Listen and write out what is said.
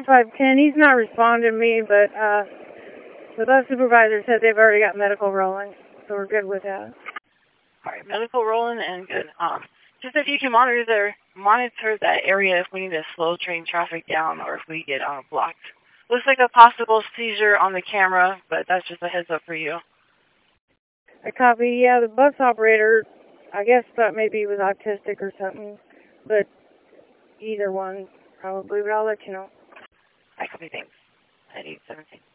510. He's not responding to me, but the bus supervisor said they've already got medical rolling, so we're good with that. All right, medical rolling and good. Just if you can monitor that area if we need to slow train traffic down or if we get blocked. Looks like a possible seizure on the camera, but that's just a heads up for you. I copy. Yeah, the bus operator, I guess, thought maybe he was autistic or something, but either one probably, but I'll let you know. I copy, thanks. I need 17.